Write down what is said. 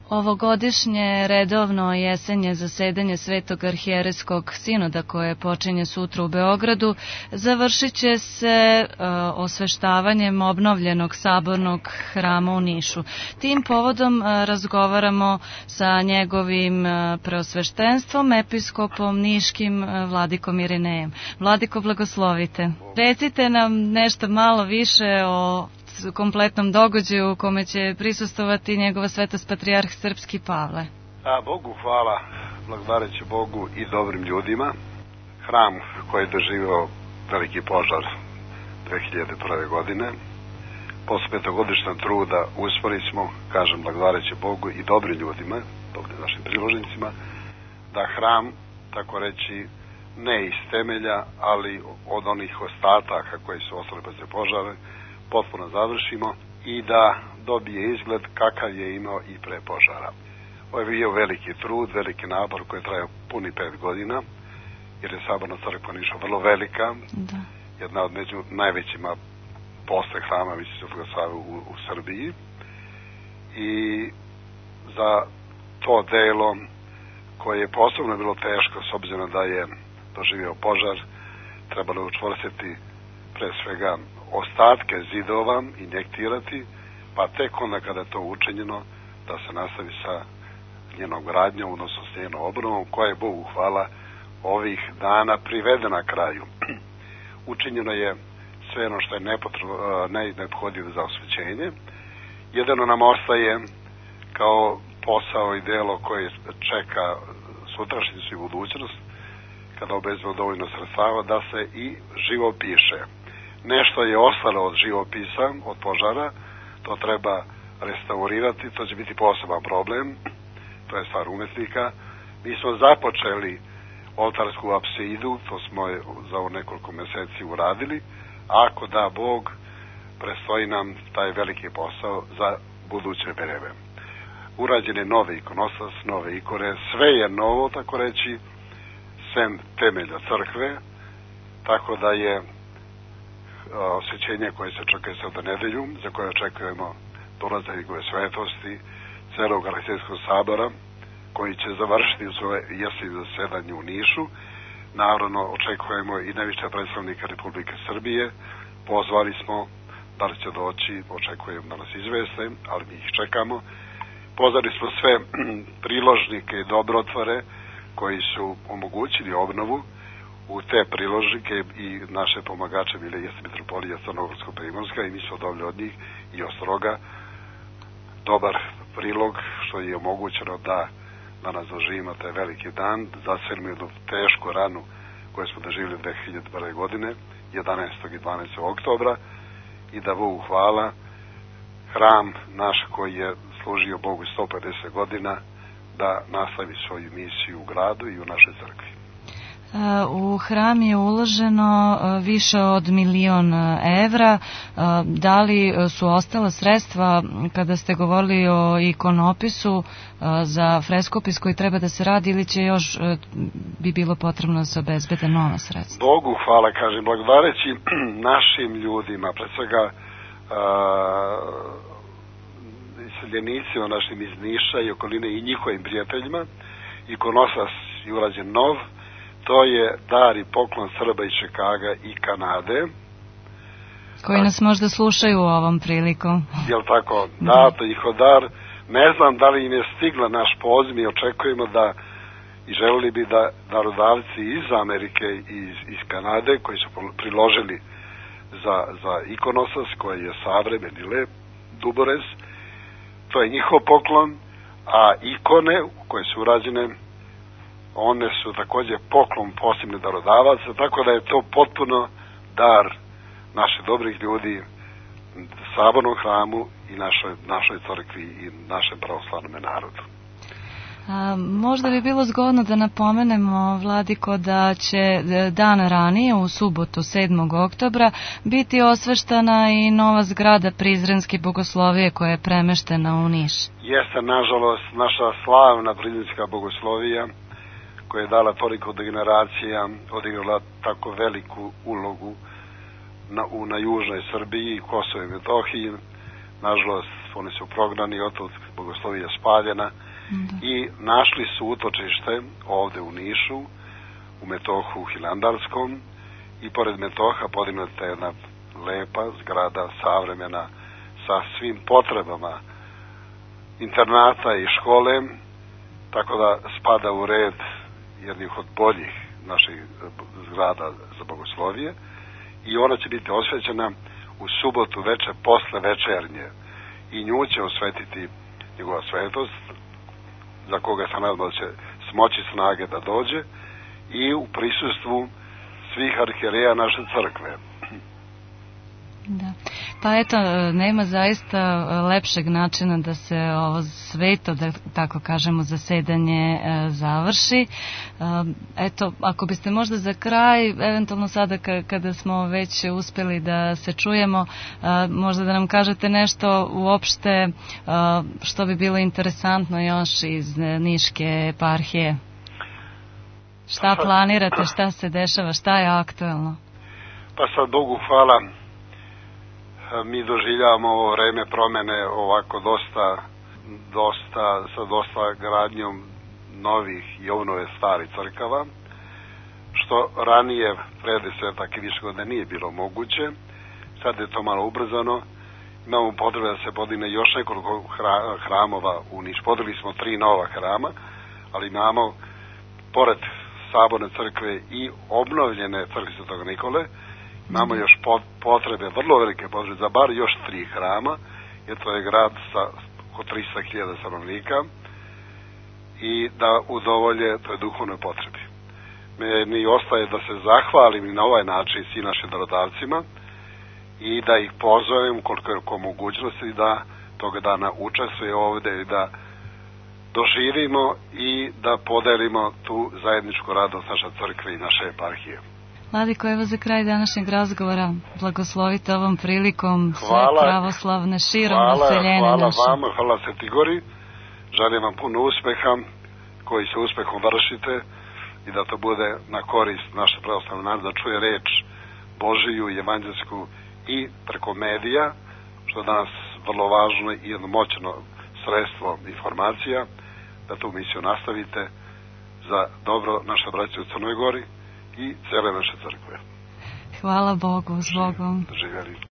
Ovogodišnje redovno jesenje zasedanje Svetog arhijerejskog sinoda koje počinje sutra u Beogradu završit će se osveštavanjem obnovljenog sabornog hrama u Nišu. Tim povodom razgovaramo sa njegovim preosveštenstvom, episkopom niškim Vladikom Irinejem. Vladiko, blagoslovite. Recite nam nešto malo više o kompletnom događaju u kome će prisustovati njegova svetost patrijarh srpski Pavle. Bogu hvala, blagodareći Bogu i dobrim ljudima. Hram koji je doživio veliki požar 2001. godine, posle petogodišnjeg truda uspeli smo, kažem blagodareći Bogu i dobrim ljudima, dobrim našim priloženicima, da hram, tako reći, ne iz temelja, ali od onih ostataka koji su ostali posle požara, potpuno završimo i da dobije izgled kakav je imao i pre požara. Ovo je bio veliki trud, veliki napor koji je trajao puni 5 godina, jer je Saborna crkva Niša vrlo velika, jedna od među najvećima posle hrama Visokog Save u Srbiji, i za to delo koje je posebno bilo teško s obzirom da je doživio požar, trebalo je učvrstiti pre svega ostatke zidova, injektirati, pa tek onda kada je to učinjeno da se nastavi sa njenom gradnjom, odnosno s njenom obnovom, koja je, Bogu hvala, ovih dana privedena kraju. Učinjeno je sve ono što je neophodno za osvećenje. Jedino nam ostaje kao posao i delo koje čeka sutrašnjicu i budućnost, kada obezbedimo dovoljno sredstava, da se i živo piše. Nešto je ostalo od živopisa, od požara, to treba restaurirati, to će biti poseban problem, to je stvar umetnika. Mi smo započeli oltarsku apsidu, to smo za nekoliko meseci uradili, ako da Bog, predstoji nam taj veliki posao za buduće vreme. Urađen je novi ikonostas, nove ikone, sve je novo, tako reći, sem temelja crkve, tako da je osvećenje koje se čeka sada nedelju, za koje očekujemo dolazak njegove svetosti, celog arhijerejskog sabora, koji će završiti u svoje jesenje zasedanje u Nišu. Naravno, očekujemo i najviše predstavnika Republike Srbije. Pozvali smo, da li će doći, očekujem da nas izveste, ali mi ih čekamo. Pozvali smo sve priložnike i dobrotvore koji su omogućili obnovu u te priložnike i naše pomagače bile jeste Mitropolija Crnogorsko-Primorska i mi smo dobili od njih i Ostroga dobar prilog što je omogućeno da danas doživimo taj veliki dan, zaselimo jednu tešku ranu koju smo doživjeli 2001. godine, 11. i 12. oktobra, i da Bogu hvala, hram naš koji je služio Bogu 150 godina, da nastavi svoju misiju u gradu i u našoj crkvi. U hram je uloženo više od 1.000.000 evra. Da li su ostala sredstva kada ste govorili o ikonopisu za freskopis koji treba da se radi, ili će još bi bilo potrebno da se obezbede nova sredstva? Bogu hvala, kažem, blagodareći našim ljudima, pred svega iseljenicima našim iz Niša i okoline i njihovim prijateljima, ikonostas je urađen nov. To je dar i poklon Srba iz Čikaga i Kanade. Koji nas možda slušaju ovom prilikom. Jel tako? Dato njihov dar. Ne znam da li im je stigla naš poziv, mi očekujemo da i želeli bi da darodavci iz Amerike i iz Kanade, koji su priložili za ikonostas, koji je savremeni lep, duborez, to je njihov poklon, a ikone koje su urađene, one su također poklon posebne darodavaca, tako da je to potpuno dar naših dobrih ljudi, sabornom hramu i našoj crkvi i našem pravoslavnom narodu. Možda bi bilo zgodno da napomenemo, Vladiko, da će dan ranije, u subotu 7. oktobra, biti osveštana i nova zgrada Prizrenske bogoslovije koja je premeštena u Niš. Jeste, nažalost, naša slavna Prizrenska bogoslovija, koja je dala toliko generacija, odigrala tako veliku ulogu na južnoj Srbiji i Kosovo i Metohiji. Nažalost, oni su prognani, otud bogoslovija spaljena i našli su utočište ovde u Nišu, u Metohu Hilandarskom, i pored Metoha podignuta je jedna lepa zgrada, savremena, sa svim potrebama internata i škole, tako da spada u red jednih od boljih naših zgrada za bogoslovije, i ona će biti osvećena u subotu veče posle večernje, i nju će osvetiti njegova svetost, za koga se nadam da će smoći snage da dođe, i u prisustvu svih arhijereja naše crkve. Da. Pa eto, nema zaista lepšeg načina da se ovo sveto, da tako kažemo, zasedanje završi. Eto, ako biste možda za kraj, eventualno sada kada smo već uspeli da se čujemo, možda da nam kažete nešto uopšte što bi bilo interesantno još iz Niške eparhije. Šta planirate, šta se dešava, šta je aktuelno? Pa sad, Bogu hvala, mi doživljavamo ovo vreme promene ovako sa dosta gradnjom novih i obnove starih crkava, što ranije pre 10 i više godina nije bilo moguće. Sad je to malo ubrzano. Imamo potrebe da se podigne još nekoliko hramova u Niš. Podigli smo 3 nova hrama, ali imamo, pored Saborne crkve i obnovljene crkve Svetog Nikole, imamo još potrebe, vrlo velike potrebe, za bar još 3 hrama, jer to je grad sa oko 300.000 stanovnika, i da udovolje toj duhovnoj potrebi. Meni ostaje da se zahvalim i na ovaj način svim našim darodavcima i da ih pozovem, koliko je oko mogućnosti, da toga dana učestvuje ovde i da doživimo i da podelimo tu zajedničku radost naše crkve i naše eparhije. Vladiko, evo za kraj današnjeg razgovora, blagoslovite ovom prilikom sve pravoslavne širom naseljene naše. Hvala vama, hvala Sveti Gori, želim vam puno uspeha, koji se uspehom vršite, i da to bude na korist naše pravoslavne narode, da čuje reč Božiju i evanđelsku i preko medija, što je danas vrlo važno i jedno moćno sredstvo informacija, da tu misiju nastavite za dobro naše braće u Crnoj Gori i cele naše crkve. Hvala Bogu, s Bogom. Živjeli.